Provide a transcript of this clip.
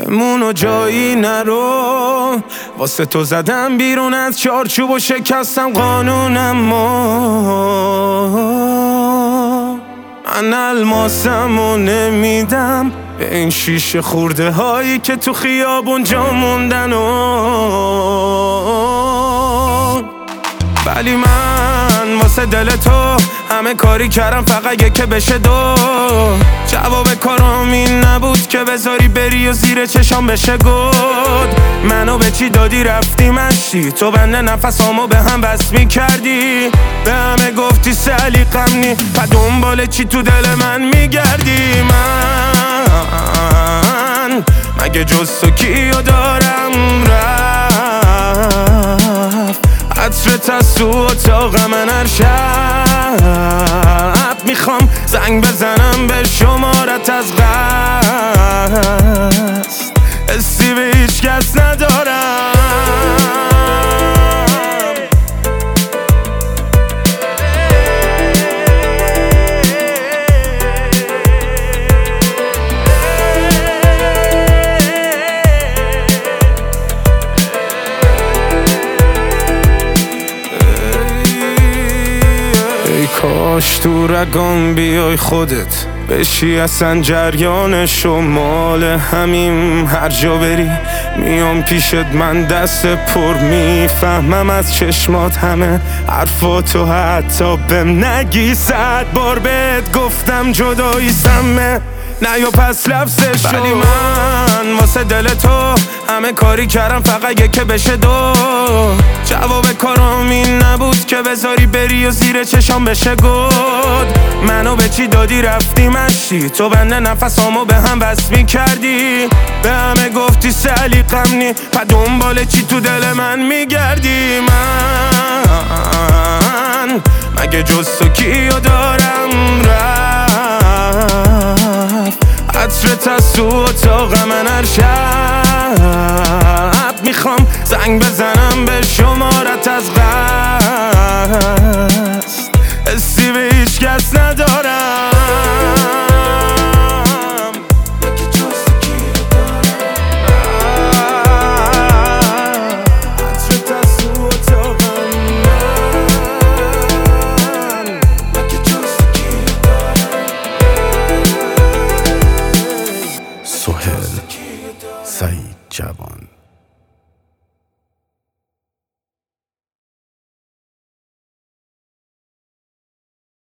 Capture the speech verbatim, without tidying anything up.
بمون و جایی نرو، واسه تو زدم بیرون از چارچوب و شکستم قانونم. من الماسمو نمیدم به این شیشه خورده هایی که تو خیابون جا موندن و ولی من واسه دل تو همه کاری کردم فقط یه که بشه دو. جواب کارام این نبود که بذاری بری و زیر چشام بشه گود. منو به چی دادی رفتی مشتی، تو بنده نفسامو به هم بس می کردی. به همه گفتی سلیقم نی، پا دنبال چی تو دل من میگردی؟ من مگه جز تو کیو دارم رفت؟ عطرت از تو اتاق من هر شب میخوام زنگ بزنم به شمارت از قصد، حسی به هیچ کس ندارم. کاش تو رگام بیای خودت بشی اصلا جریانشو مال همیم. هر جا بری میام پیشت من دست پر میفهمم از چشمات همه حرفاتو حتی بهم نگی. صد بار بهت گفتم جدایی سمه نه یا پس لفظش، ولی من واسه دل تو همه کاری کردم فقط یه که بشه دو. جواب کارام این نبود که بذاری بری و زیر چشام بشه گود. منو به چی دادی رفتی مشتی، تو بنده نفسامو به هم بس می کردی. به همه گفتی سلیقم نی، پا دنبال چی تو دل من میگردی؟ من مگه جز تو کیو دارم رفت؟ عطرت از تو اتاق من هر شب میخوام زنگ بزنم به شمارت از قصد، حسی به هیچ کس ندارم.